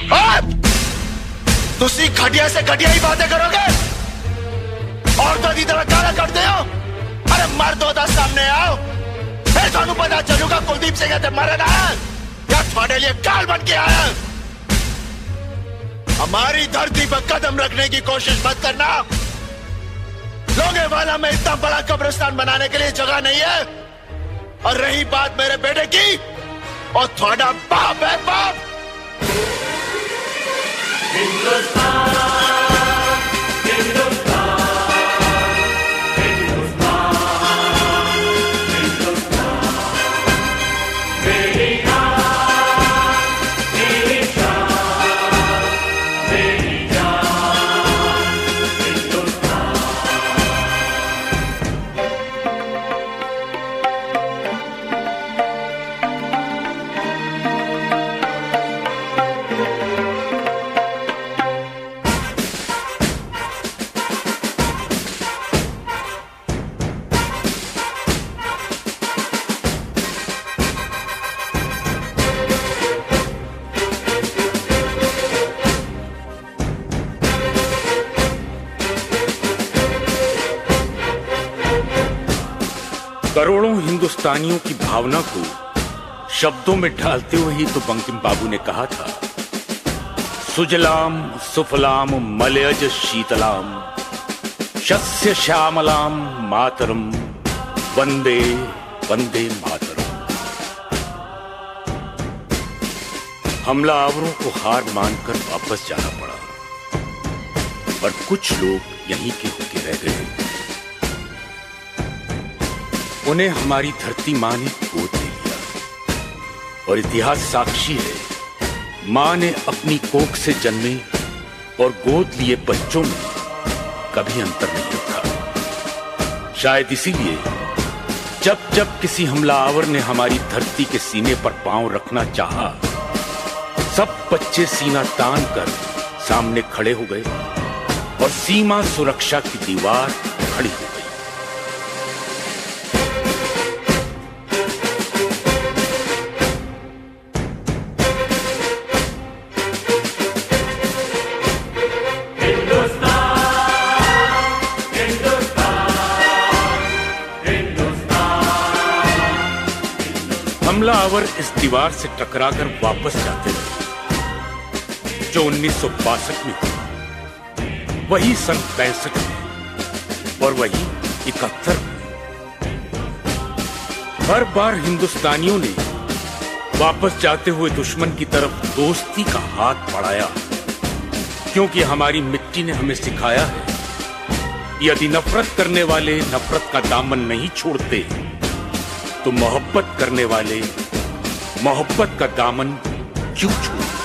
तुसी घटिया से घटिया ही बातें करोगे? औरतों की तरह गाला करते हो? अरे मर्द होता सामने आओ, फिर थानू पता चलूगा कुलदीप सिंह ते मरना है या थोड़े लिए काल बन के आया। हमारी धरती पर कदम रखने की कोशिश मत करना। लोगेवाला में इतना बड़ा कब्रिस्तान बनाने के लिए जगह नहीं है। और रही बात मेरे बेटे की, और थोड़ा बाप है बाप। करोड़ों हिंदुस्तानियों की भावना को शब्दों में ढालते हुए ही तो बंकिम बाबू ने कहा था, सुजलाम सुफलाम मलयज शीतलाम शस्य श्यामलाम मातरम वंदे वंदे मातरम। हमलावरों को हार मानकर वापस जाना पड़ा, पर कुछ लोग यहीं के होके रह गए। उन्हें हमारी धरती मां ने गोद ले लिया, और इतिहास साक्षी है, मां ने अपनी कोख से जन्मे और गोद लिए बच्चों में कभी अंतर नहीं रखा। शायद इसीलिए जब जब किसी हमलावर ने हमारी धरती के सीने पर पांव रखना चाहा, सब बच्चे सीना तान कर सामने खड़े हो गए और सीमा सुरक्षा की दीवार खड़ी हो गई। हमलावर इस दीवार से टकराकर वापस जाते रहे, जो 1962 में हुआ, वही सन 65 में और वही 71 में। हर बार हिंदुस्तानियों ने वापस जाते हुए दुश्मन की तरफ दोस्ती का हाथ बढ़ाया, क्योंकि हमारी मिट्टी ने हमें सिखाया है, यदि नफरत करने वाले नफरत का दामन नहीं छोड़ते तो मोहब्बत करने वाले मोहब्बत का दामन क्यों छोड़ते।